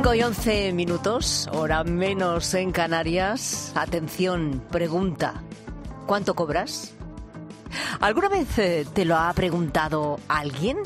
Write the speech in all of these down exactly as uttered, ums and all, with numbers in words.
cinco y once minutos, hora menos en Canarias. Atención, pregunta. ¿Cuánto cobras? ¿Alguna vez eh, te lo ha preguntado alguien?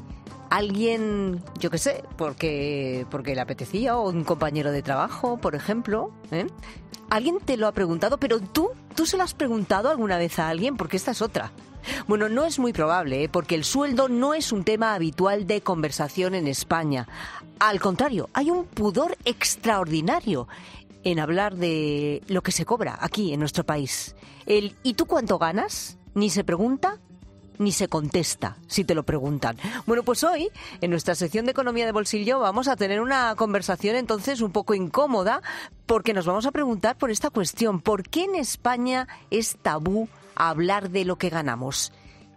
Alguien, yo qué sé, porque, porque le apetecía, o un compañero de trabajo, por ejemplo, ¿eh? Alguien te lo ha preguntado, pero tú, ¿tú se lo has preguntado alguna vez a alguien? Porque esta es otra. Bueno, no es muy probable, ¿eh? Porque el sueldo no es un tema habitual de conversación en España. Al contrario, hay un pudor extraordinario en hablar de lo que se cobra aquí en nuestro país. El ¿y tú cuánto ganas? Ni se pregunta ni se contesta si te lo preguntan. Bueno, pues hoy, en nuestra sección de Economía de Bolsillo, vamos a tener una conversación entonces un poco incómoda, porque nos vamos a preguntar por esta cuestión. ¿Por qué en España es tabú hablar de lo que ganamos?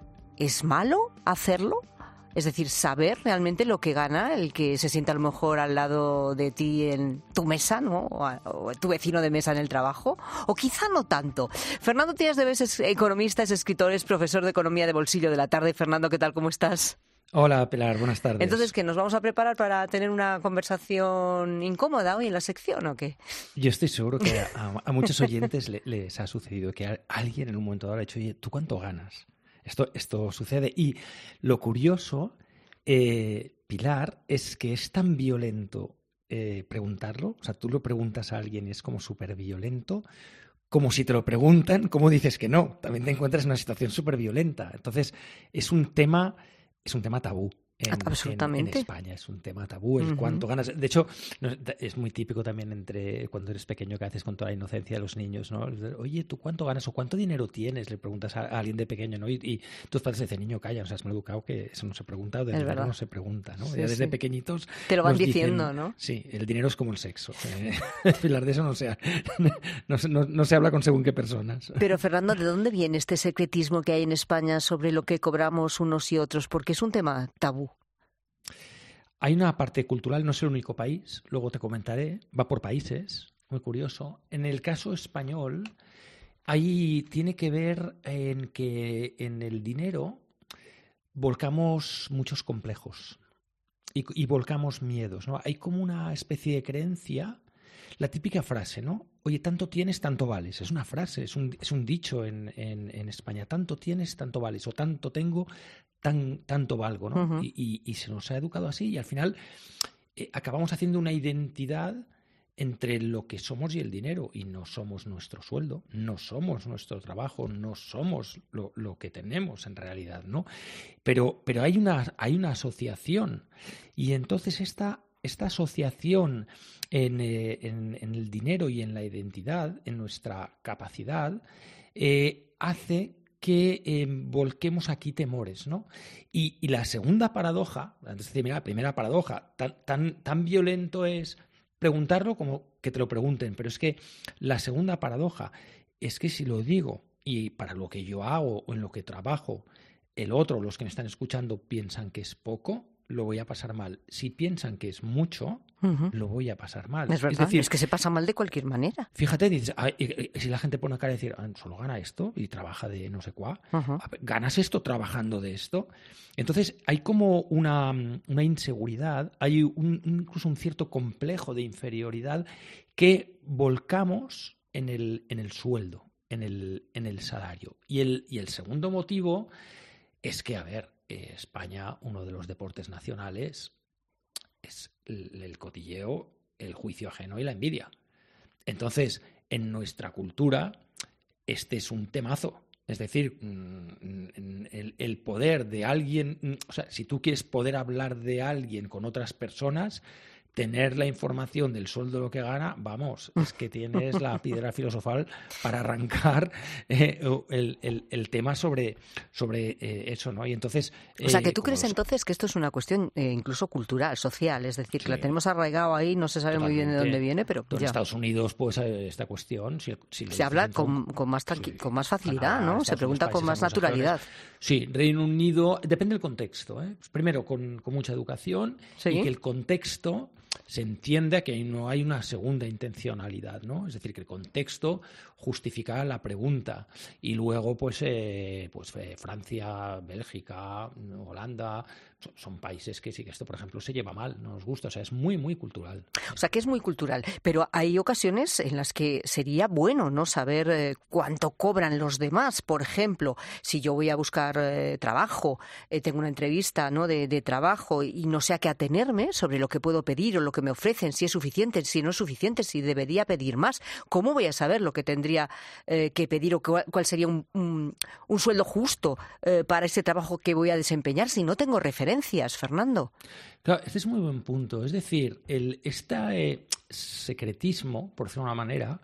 ¿Es malo hacerlo? Es decir, saber realmente lo que gana el que se sienta a lo mejor al lado de ti en tu mesa, ¿no? O, a, o tu vecino de mesa en el trabajo. O quizá no tanto. Fernando Tías de Bes es economista, es escritor, es profesor de Economía de Bolsillo de la tarde. Fernando, ¿qué tal? ¿Cómo estás? Hola, Pilar. Buenas tardes. Entonces, ¿qué? ¿Nos vamos a preparar para tener una conversación incómoda hoy en la sección o qué? Yo estoy seguro que a, a muchos oyentes le, les ha sucedido que a, alguien en un momento dado le ha dicho, oye, ¿tú cuánto ganas? Esto, esto sucede. Y lo curioso, eh, Pilar, es que es tan violento eh, preguntarlo. O sea, tú lo preguntas a alguien y es como súper violento. Como si te lo preguntan, ¿cómo dices que no? También te encuentras en una situación súper violenta. Entonces, es un tema, es un tema tabú. En, Absolutamente. En, en España es un tema tabú, el uh-huh. cuánto ganas. De hecho, es muy típico también entre cuando eres pequeño, que haces con toda la inocencia de los niños, ¿no? Oye, ¿tú cuánto ganas o cuánto dinero tienes? Le preguntas a, a alguien de pequeño, ¿no? Y, y tus padres dicen, niño, calla, o sea, es muy educado que eso no se pregunta, o de dinero no se pregunta, ¿no? Sí, ya desde sí. pequeñitos te lo van diciendo, dicen, ¿no? Sí, el dinero es como el sexo. Eh, Pilar, de eso no se, no, no, no se habla con según qué personas. Pero, Fernando, ¿de dónde viene este secretismo que hay en España sobre lo que cobramos unos y otros? Porque es un tema tabú. Hay una parte cultural, no es el único país, luego te comentaré, va por países, muy curioso. En el caso español, ahí tiene que ver en que en el dinero volcamos muchos complejos y, y volcamos miedos, ¿no? Hay como una especie de creencia, la típica frase, ¿no? Oye, tanto tienes, tanto vales. Es una frase, es un, es un dicho en, en, en España. Tanto tienes, tanto vales. O tanto tengo, tan, tanto valgo, ¿no? Uh-huh. Y, y, y se nos ha educado así y al final eh, acabamos haciendo una identidad entre lo que somos y el dinero. Y no somos nuestro sueldo, no somos nuestro trabajo, no somos lo, lo que tenemos en realidad, ¿no? Pero, pero hay una, hay una asociación y entonces esta... Esta asociación en, eh, en, en el dinero y en la identidad, en nuestra capacidad, eh, hace que eh, volquemos aquí temores, ¿no? Y, y la segunda paradoja, antes de decir, mira, la primera paradoja, tan, tan, tan violento es preguntarlo como que te lo pregunten, pero es que la segunda paradoja es que si lo digo y para lo que yo hago o en lo que trabajo, el otro, los que me están escuchando, piensan que es poco, lo voy a pasar mal. Si piensan que es mucho, uh-huh. lo voy a pasar mal. Es verdad, es, decir, es que se pasa mal de cualquier manera. Fíjate, dices, ah, y, y, si la gente pone cara y decir, ah, solo gana esto y trabaja de no sé cuá, uh-huh. ganas esto trabajando de esto. Entonces hay como una, una inseguridad, hay un, incluso un cierto complejo de inferioridad que volcamos en el, en el sueldo, en el, en el salario. Y el, y el segundo motivo es que, a ver, España, uno de los deportes nacionales, es el, el cotilleo, el juicio ajeno y la envidia. Entonces, en nuestra cultura, este es un temazo. Es decir, el, el poder de alguien, o sea, si tú quieres poder hablar de alguien con otras personas, tener la información del sueldo de lo que gana, vamos, es que tienes la piedra filosofal para arrancar eh, el, el, el tema sobre, sobre eh, eso, ¿no? Y entonces... Eh, o sea, que tú crees los... entonces que esto es una cuestión eh, incluso cultural, social, es decir, que sí. la tenemos arraigado ahí, no se sabe Totalmente. Muy bien de dónde viene, pero ya. En Estados Unidos, pues, esta cuestión... Si, si se habla con, con, más tranqui- sí. con más facilidad, Canadá, ¿no? Se pregunta con más naturalidad. Sí, Reino Unido, depende del contexto, ¿eh? Pues primero, con, con mucha educación ¿Sí? y que el contexto... se entiende que no hay una segunda intencionalidad, ¿no? Es decir, que el contexto justifica la pregunta. Y luego, pues, eh, pues eh, Francia, Bélgica, Holanda, son, son países que sí que esto, por ejemplo, se lleva mal, no nos gusta, o sea, es muy, muy cultural. O sea, que es muy cultural, pero hay ocasiones en las que sería bueno no saber eh, cuánto cobran los demás. Por ejemplo, si yo voy a buscar eh, trabajo, eh, tengo una entrevista, ¿no?, de, de trabajo y no sé a qué atenerme sobre lo que puedo pedir o lo que me ofrecen, si es suficiente, si no es suficiente, si debería pedir más. ¿Cómo voy a saber lo que tendría eh, que pedir o cuál, cuál sería un, un, un sueldo justo eh, para ese trabajo que voy a desempeñar si no tengo referencias, Fernando? Claro, este es muy buen punto. Es decir, el, este eh, secretismo, por decirlo de una manera,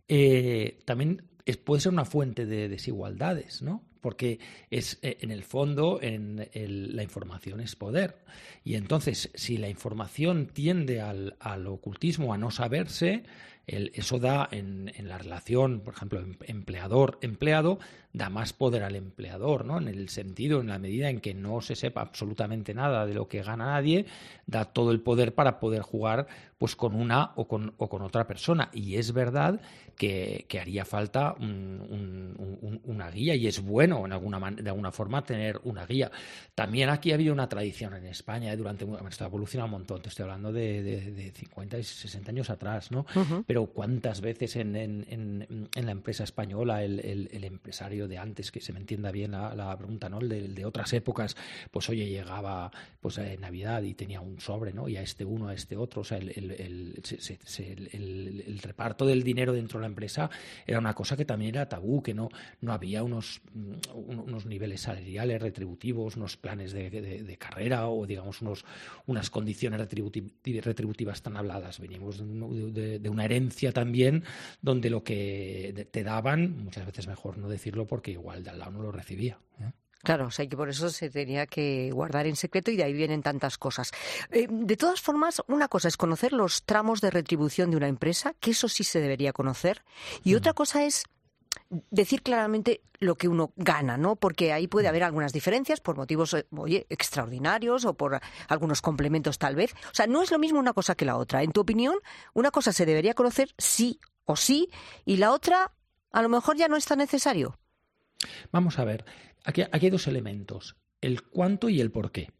eh, también es, puede ser una fuente de desigualdades, ¿no? Porque es, eh, en el fondo, en el, la información es poder. Y entonces, si la información tiende al, al ocultismo, a no saberse, el, eso da en, en la relación, por ejemplo, empleador-empleado, da más poder al empleador, ¿no? En el sentido, en la medida en que no se sepa absolutamente nada de lo que gana nadie, da todo el poder para poder jugar pues con una o con, o con otra persona. Y es verdad que, que haría falta un, un, un, una guía, y es bueno en alguna man- de alguna forma tener una guía. También aquí ha habido una tradición en España, ¿eh? Durante, esto ha evolucionado un montón, te estoy hablando de, de, de cincuenta y sesenta años atrás, ¿no? Uh-huh. Pero cuántas veces en, en, en, en la empresa española el, el, el empresario de antes, que se me entienda bien la, la pregunta, ¿no? El de, el de otras épocas, pues oye, llegaba pues en Navidad y tenía un sobre, ¿no? Y a este uno, a este otro, o sea, el, el, el, se, se, el, el, el reparto del dinero dentro de la empresa era una cosa que también era tabú, que no, no había unos, unos niveles salariales, retributivos, unos planes de, de, de carrera o, digamos, unos, unas condiciones retributiv- retributivas tan habladas. Venimos de, de, de una herencia también donde lo que te daban, muchas veces mejor no decirlo porque igual de al lado no lo recibía, ¿eh? Claro, o sea, que por eso se tenía que guardar en secreto y de ahí vienen tantas cosas. Eh, de todas formas, una cosa es conocer los tramos de retribución de una empresa, que eso sí se debería conocer, y mm. otra cosa es decir claramente lo que uno gana, ¿no? Porque ahí puede haber algunas diferencias por motivos, oye, extraordinarios o por algunos complementos tal vez. O sea, no es lo mismo una cosa que la otra. En tu opinión, una cosa se debería conocer sí o sí y la otra a lo mejor ya no es tan necesario. Vamos a ver, aquí, aquí hay dos elementos, el cuánto y el por qué.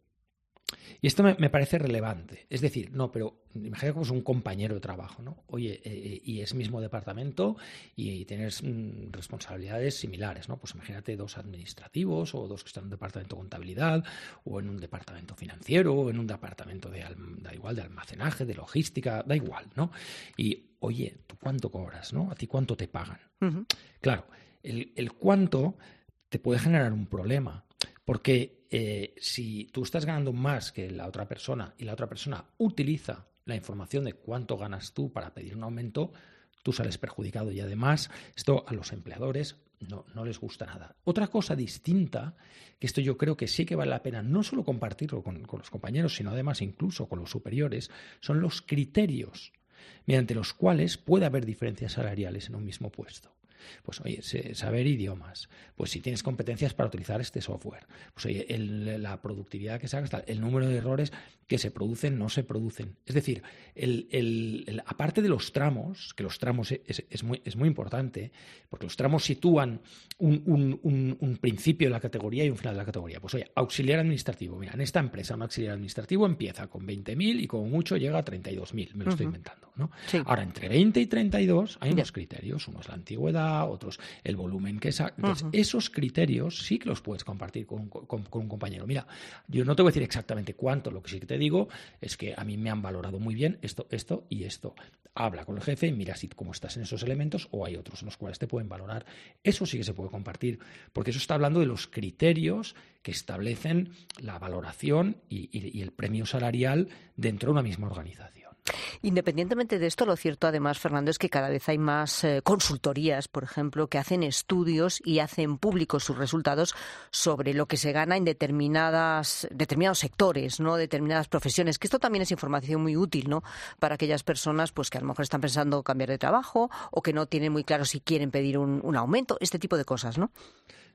Y esto me, me parece relevante. Es decir, no, pero imagínate como es un compañero de trabajo, ¿no? Oye, eh, y es mismo departamento y, y tienes mm, responsabilidades similares, ¿no? Pues imagínate dos administrativos o dos que están en un departamento de contabilidad o en un departamento financiero o en un departamento de, da igual, de almacenaje, de logística, da igual, ¿no? Y, oye, ¿tú cuánto cobras, no? ¿A ti cuánto te pagan? Uh-huh. Claro, el, el cuánto te puede generar un problema. Porque eh, si tú estás ganando más que la otra persona y la otra persona utiliza la información de cuánto ganas tú para pedir un aumento, tú sales perjudicado. Y además, esto a los empleadores no, no les gusta nada. Otra cosa distinta, que esto yo creo que sí que vale la pena no solo compartirlo con, con los compañeros, sino además incluso con los superiores, son los criterios mediante los cuales puede haber diferencias salariales en un mismo puesto. Pues oye, saber idiomas, pues si tienes competencias para utilizar este software, pues oye, el, la productividad que sacas, el número de errores que se producen, no se producen. Es decir, el, el, el, aparte de los tramos, que los tramos es, es, muy, es muy importante, porque los tramos sitúan un, un, un, un principio de la categoría y un final de la categoría. Pues oye, auxiliar administrativo, mira, en esta empresa un auxiliar administrativo empieza con veinte mil y como mucho llega a treinta y dos mil, me lo uh-huh. estoy inventando, ¿no? Sí. Ahora, entre veinte y treinta y dos hay unos yeah. criterios, uno es la antigüedad, otros el volumen que es. Entonces, uh-huh. esos criterios sí que los puedes compartir con, con, con un compañero. Mira, yo no te voy a decir exactamente cuánto, lo que sí que te digo es que a mí me han valorado muy bien esto, esto y esto. Habla con el jefe y mira si cómo estás en esos elementos o hay otros en los cuales te pueden valorar. Eso sí que se puede compartir, porque eso está hablando de los criterios que establecen la valoración y, y, y el premio salarial dentro de una misma organización. Independientemente de esto, lo cierto además, Fernando, es que cada vez hay más eh, consultorías, por ejemplo, que hacen estudios y hacen públicos sus resultados sobre lo que se gana en determinadas, determinados sectores, ¿no? Determinadas profesiones, que esto también es información muy útil, ¿no? Para aquellas personas pues que a lo mejor están pensando cambiar de trabajo o que no tienen muy claro si quieren pedir un, un aumento, este tipo de cosas, ¿no?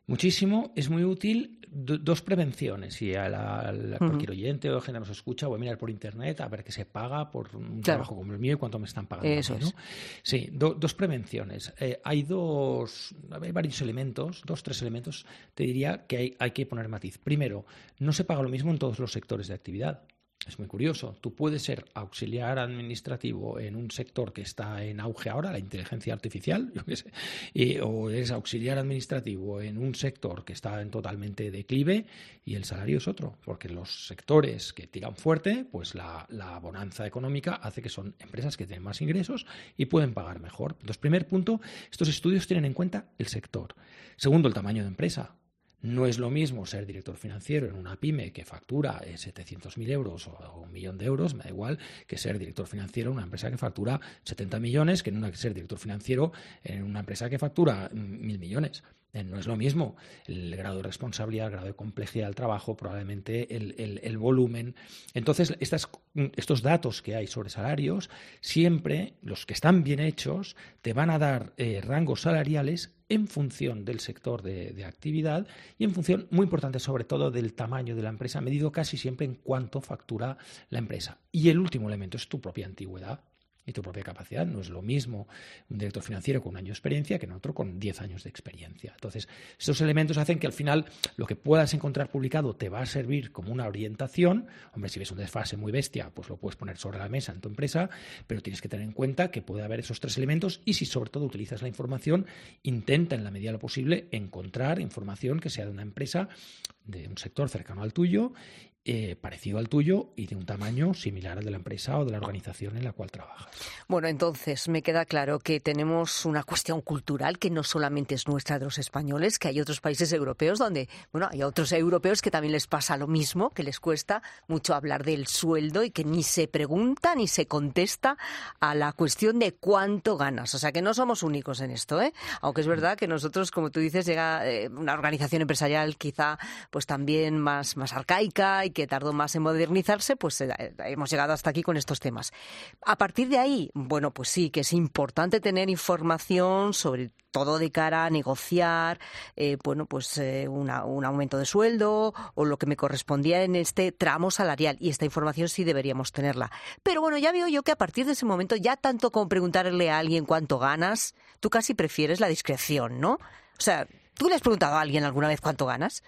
Muchísimo, es muy útil. Do, dos prevenciones. Si a, la, a la, Uh-huh. cualquier oyente o gente nos escucha, voy a mirar por internet a ver qué se paga por un claro. trabajo como el mío y cuánto me están pagando. Eso a mí, ¿no? es. Sí, do, dos prevenciones. Eh, hay dos, hay varios elementos, dos, tres elementos, te diría que hay, hay que poner matiz. Primero, no se paga lo mismo en todos los sectores de actividad. Es muy curioso. Tú puedes ser auxiliar administrativo en un sector que está en auge ahora, la inteligencia artificial, yo qué sé, y, o eres auxiliar administrativo en un sector que está en totalmente declive y el salario es otro, porque los sectores que tiran fuerte, pues la, la bonanza económica hace que son empresas que tienen más ingresos y pueden pagar mejor. Entonces, primer punto, estos estudios tienen en cuenta el sector. Segundo, el tamaño de empresa. No es lo mismo ser director financiero en una pyme que factura eh, setecientos mil euros o, o un millón de euros, me da igual, que ser director financiero en una empresa que factura setenta millones, que en una que ser director financiero en una empresa que factura mil millones. Eh, no es lo mismo el grado de responsabilidad, el grado de complejidad del trabajo, probablemente el, el, el volumen. Entonces, estas, estos datos que hay sobre salarios, siempre los que están bien hechos te van a dar eh, rangos salariales en función del sector de, de actividad y en función, muy importante, sobre todo del tamaño de la empresa, medido casi siempre en cuánto factura la empresa. Y el último elemento es tu propia antigüedad y tu propia capacidad. No es lo mismo un director financiero con un año de experiencia que en otro con diez años de experiencia. Entonces, estos elementos hacen que al final lo que puedas encontrar publicado te va a servir como una orientación. Hombre, si ves un desfase muy bestia, pues lo puedes poner sobre la mesa en tu empresa, pero tienes que tener en cuenta que puede haber esos tres elementos y si sobre todo utilizas la información, intenta en la medida de lo posible encontrar información que sea de una empresa de un sector cercano al tuyo, Eh, parecido al tuyo y de un tamaño similar al de la empresa o de la organización en la cual trabajas. Bueno, entonces me queda claro que tenemos una cuestión cultural que no solamente es nuestra de los españoles, que hay otros países europeos donde, bueno, hay otros europeos que también les pasa lo mismo, que les cuesta mucho hablar del sueldo y que ni se pregunta ni se contesta a la cuestión de cuánto ganas. O sea, que no somos únicos en esto, ¿eh? Aunque es verdad que nosotros, como tú dices, llega eh, una organización empresarial quizá pues también más, más arcaica y que tardó más en modernizarse, pues eh, hemos llegado hasta aquí con estos temas. A partir de ahí, bueno, pues sí, que es importante tener información sobre todo de cara a negociar, eh, bueno, pues eh, una, un aumento de sueldo o lo que me correspondía en este tramo salarial. Y esta información sí deberíamos tenerla. Pero bueno, ya veo yo que a partir de ese momento, ya tanto como preguntarle a alguien cuánto ganas, tú casi prefieres la discreción, ¿no? O sea, ¿tú le has preguntado a alguien alguna vez cuánto ganas?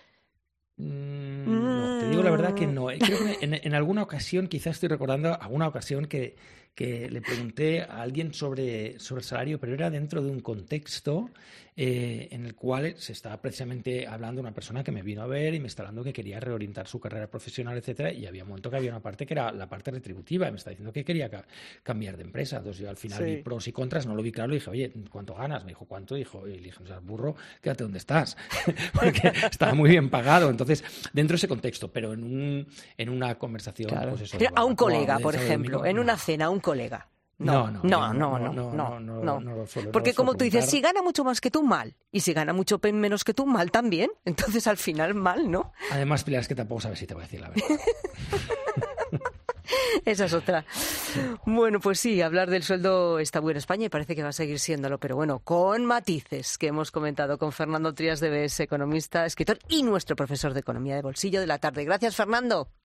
No, te digo la verdad que no. Creo que en, en alguna ocasión, quizás estoy recordando alguna ocasión que, que le pregunté a alguien sobre, sobre el salario, pero era dentro de un contexto eh, en el cual se estaba precisamente hablando de una persona que me vino a ver y me está hablando que quería reorientar su carrera profesional, etcétera, y había un momento que había una parte que era la parte retributiva y me está diciendo que quería ca- cambiar de empresa. Entonces yo al final Sí. vi pros y contras, no lo vi claro, le dije, oye, ¿cuánto ganas? Me dijo, ¿cuánto? Dijo, y le dije, o sea, burro, quédate donde estás, porque estaba muy bien pagado. Entonces, dentro de ese contexto, pero en un en una conversación, Claro. pues eso, Pero a un barbacoa, colega, de por sábado y ejemplo, domingo, en no. una cena, a un colega. No, No, no, no, yo no, no, no, no, no. no lo suelo- Porque no lo como suelo tú dices, preguntar. si gana mucho más que tú, mal. Y si gana mucho pe- menos que tú, mal también. Entonces, al final, mal, ¿no? Además, Pilar, es que tampoco sabes si te voy a decir la verdad. Esa es otra. Bueno, pues sí, hablar del sueldo está bueno en España y parece que va a seguir siéndolo, pero bueno, con matices que hemos comentado con Fernando Trías de B S, economista, escritor y nuestro profesor de Economía de Bolsillo de la Tarde. Gracias, Fernando.